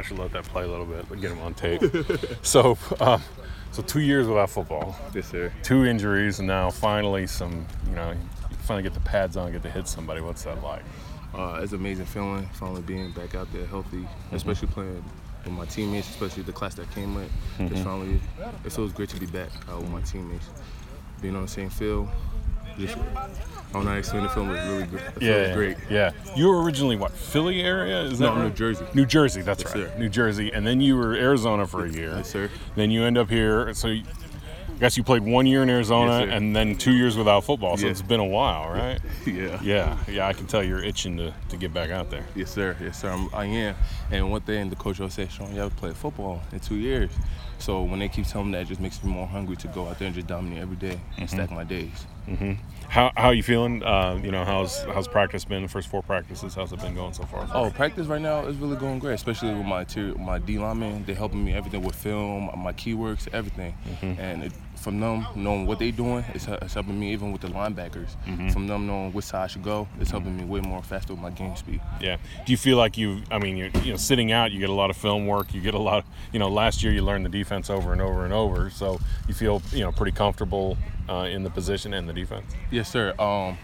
I should let that play a little bit, but get him on tape. So 2 years without football. Yes, sir. 2 injuries, and now finally you finally get the pads on, get to hit somebody. What's that like? It's an amazing feeling, finally being back out there healthy, especially playing with my teammates, especially the class that came with. It feels great to be back with my teammates. Being on the same field, I don't know how to explain the film. It was really good. It feels great. Yeah. You were originally, Philly area? Is that No, right? New Jersey. New Jersey, that's Yes, right. sir. New Jersey. And then you were Arizona for a year. Yes, sir. Then you end up here. So I guess you played 1 year in Arizona Yes, sir. and then 2 years without football. So Yeah. it's been a while, right? Yeah. Yeah, I can tell you're itching to get back out there. Yes, sir. I am. And one thing the coach always said, Sean, you haven't played football in 2 years. So when they keep telling me that, it just makes me more hungry to go out there and just dominate every day and stack my days. How are you feeling? How's practice been? The first 4 practices, how's it been going so far? Oh, practice right now is really going great, especially with my D linemen. They're helping me everything with film, my keywords, everything. And from them knowing what they're doing, it's helping me even with the linebackers. From them knowing which side I should go, it's helping me way more faster with my game speed. Yeah. Do you feel like you're sitting out, you get a lot of film work, you get a lot of, last year you learned the defense over and over and over, so you feel, pretty comfortable in the position and the defense? Yes, sir.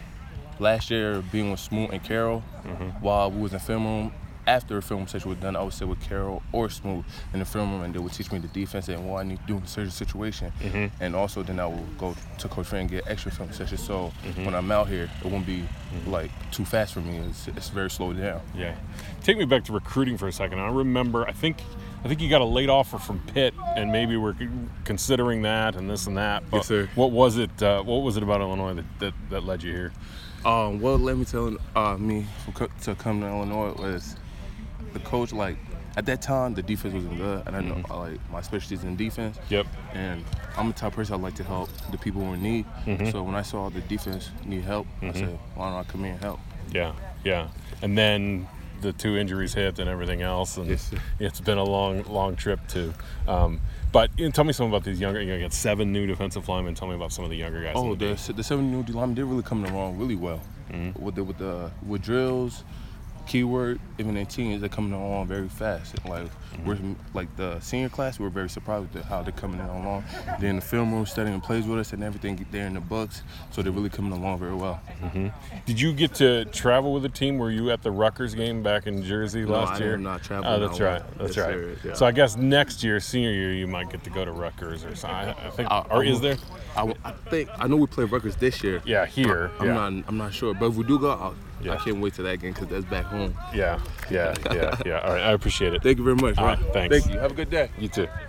Last year, being with Smoot and Carroll, while we was in film room, after the film session was done, I would sit with Carroll or Smoot in the film room, and they would teach me the defense and what I need to do in a certain situation. And also, then I would go to Coach Fran and get extra film sessions. So when I'm out here, it won't be too fast for me. It's very slowed down. Yeah. Take me back to recruiting for a second. I remember, I think you got a late offer from Pitt, and maybe we're considering that and this and that. But yes, sir. What was it about Illinois that led you here? What led me to come to Illinois was the coach. At that time, the defense wasn't good, and I know my specialty is in defense. Yep. And I'm the type of person I like to help the people who are in need. So when I saw the defense need help, I said, why don't I come here and help? Yeah. And then the 2 injuries hit and everything else, and yes, it's been a long trip too. But tell me something about these younger. You got 7 new defensive linemen. Tell me about some of the younger guys. Oh, the 7 new linemen, they're really coming along really well. With drills, keyword, even in teams, they're coming along very fast. We're the senior class, we're very surprised with how they're coming along. They're in the film room studying plays with us and everything. They're in the books, so they're really coming along very well. Did you get to travel with the team? Were you at the Rutgers game back in Jersey last year? No, I did not travel. Oh, that's right. That's yes, right. Sir, yeah. So I guess next year, senior year, you might get to go to Rutgers or something. I think. Or is there? I know we play Rutgers this year. Yeah, here. I'm not sure, but if we do go, I can't wait to that game because that's back home. Yeah. All right, I appreciate it. Thank you very much. All right, thanks. Thank you. Have a good day. You too.